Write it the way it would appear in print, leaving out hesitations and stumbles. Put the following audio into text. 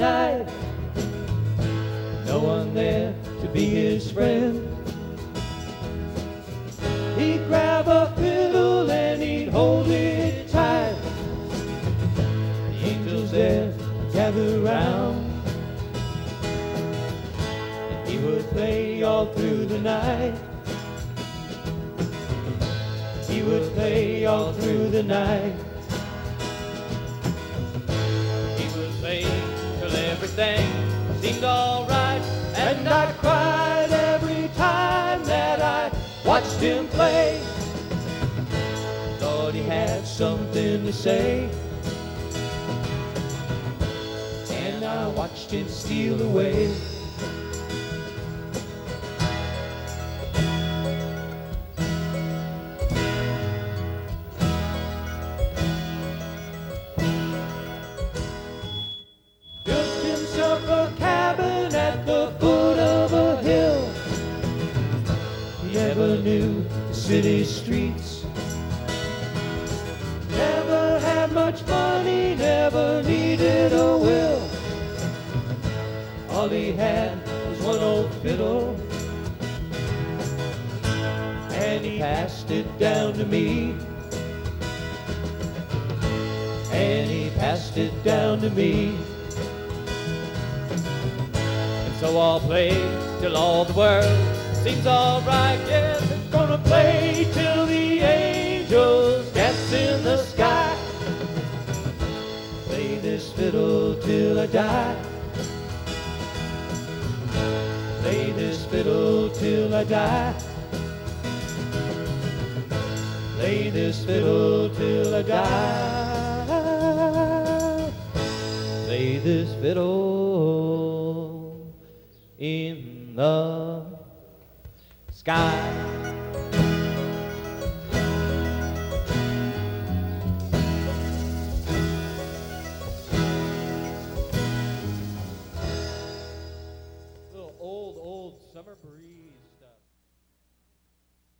night. No one there to be his friend. He'd grab a fiddle and he'd hold it tight. The angels there gather round, and he would play all through the night. He would play all through the night. He would play till everything seemed all right, and I cried every time that I watched him play. Thought he had something to say, and I watched him steal away. Built himself a cabin at the foot of a hill. He never knew the city streets. Never had much money, never needed a will. All he had was one old fiddle, and he passed it down to me. And he passed it down to me. And so I'll play till all the world seems alright. Yes, I'm gonna play till the angels dance in the sky. Play this fiddle till I die. Play this fiddle till I die. Play this fiddle till I die. Play this fiddle in the sky.